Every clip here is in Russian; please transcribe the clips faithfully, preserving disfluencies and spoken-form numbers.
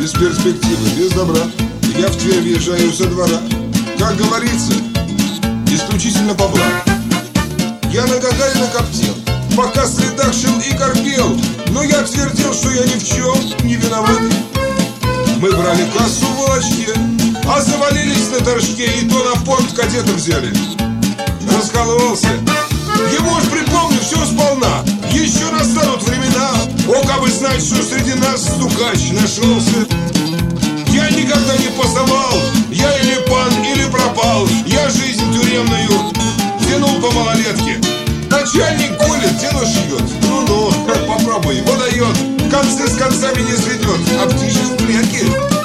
без перспективы, без добра. Я в Тверь въезжаю со двора. Как говорится, исключительно по блату. Я на Гагарина коптил, пока следак шил и корпел, но я твердил, что я ни в чем не виноват. Мы брали кассу в Волочке, а завалились на торжке, и то на порт кадета взяли. Раскололся. Ему ж припомню все сполна. Еще настанут времена. О, как бы знать, что среди нас стукач нашелся. Я никогда не пасовал. Я или пан, или пропал. Я жизнь тюремную тянул по малолетке. Начальник колет, дело шьет. Ну-ну, попробуй, водает. Концы с концами не сведет, а птичек в клетке.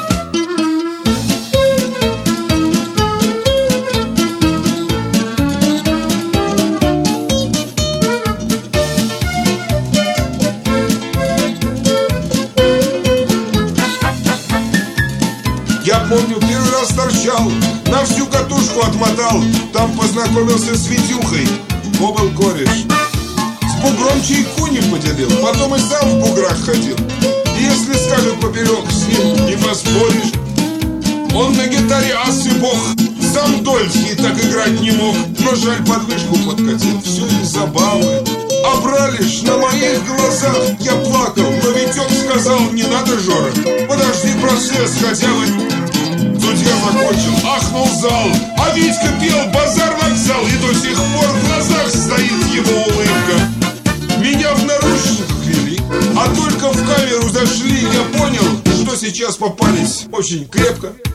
Я помню, первый раз торчал, на всю катушку отмотал. Там познакомился с Витюхой, был кореш. С бугром чайку не поделил, потом и сам в буграх ходил. Если скажет поперек, с ним не поспоришь. Он на гитаре ас и бог, сам Дольский так играть не мог. Но жаль, подвышку подкатил, все из забавы. А бралишь на моих глазах, я плакал, но Витек сказал: не надо, Жора, подожди процесс хотя бы. Судья закончил, ахнул зал, а Витька пел базар вокзал, и до сих пор в глазах стоит его улыбка. Меня в наручниках вели, а только в камеру зашли, я понял, что сейчас попались очень крепко.